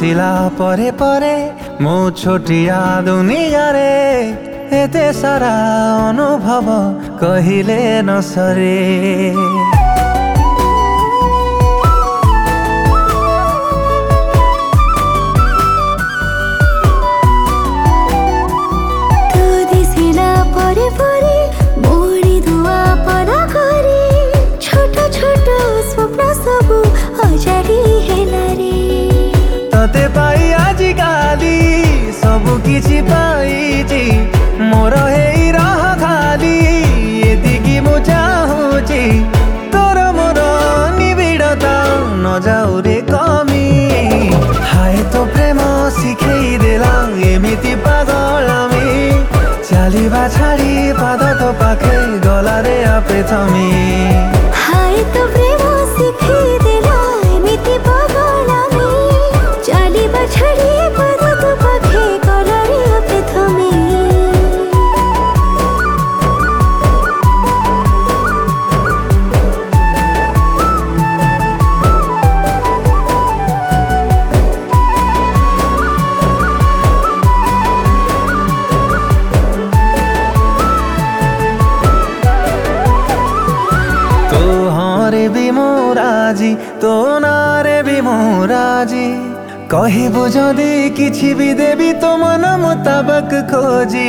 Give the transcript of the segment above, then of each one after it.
ଆସିଲା ପରେ ପରେ ମୋ ଛୋଟିଆ ଦୁନିଆରେ ଏତେ ସାରା ଅନୁଭବ କହିଲେ ନ ସରେ। तते पाई आजिकाली सबु किछि पाइछि मोर हेई रह खाली एतिकी मु चाहुछि तोर मोर निबिड़ता न जाऊ रे कमी। हाय तो प्रेम शिखेई देला एमिति पागलामी चालिबा छाड़ी पाद तो पाखे गला रे आपे थमी। हाय तो प्रेम शिखेई देला एमिति पागलामी चालिबा छाड़ी पाद तो पाखे गला रे आपे थमी। राजी तो नारे भी मोराजी कहबो जदि किछि भी देवी तो मन मुताबक खोजी।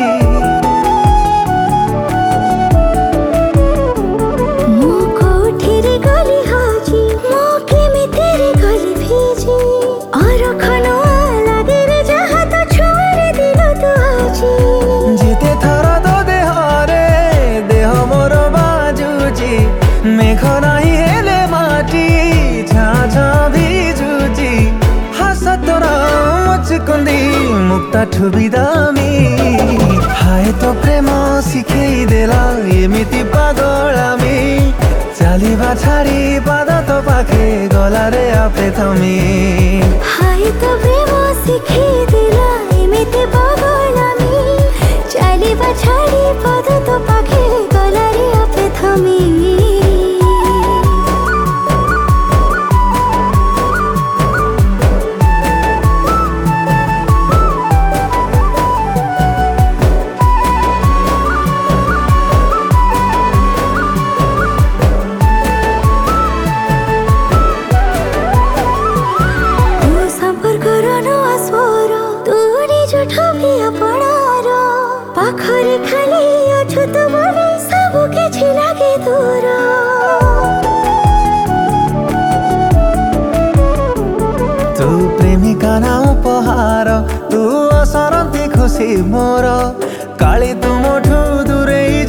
मो कोठिरे गली हाजी मो केमितेरे गली भीजी और खनवा लागे रे जहा तो छोरे दिल तो आजी। जेते थरा तो देह मोर बाजुजी मेघ नाही हेले माटी छा छा भिजुजी हास तोरा मुचकुंदी मुक्ता ठुबी दामी। हाय तो प्रेम शिखेई देला एमिति पागलामी चालिबा छाड़ी पाद तो पाखे गला रे आपे थमी। हाय तो प्रेम शिखेई देला एमिति पागलामी चालिबा छाड़ी पाद तो पाखे गला रे आपे थमी। पाखरे खाली अछु तो बोले सबु किछि लागे दूर। तू प्रेमिका ना उपहार तू असरती खुशी मोर काली तुमठू दूरे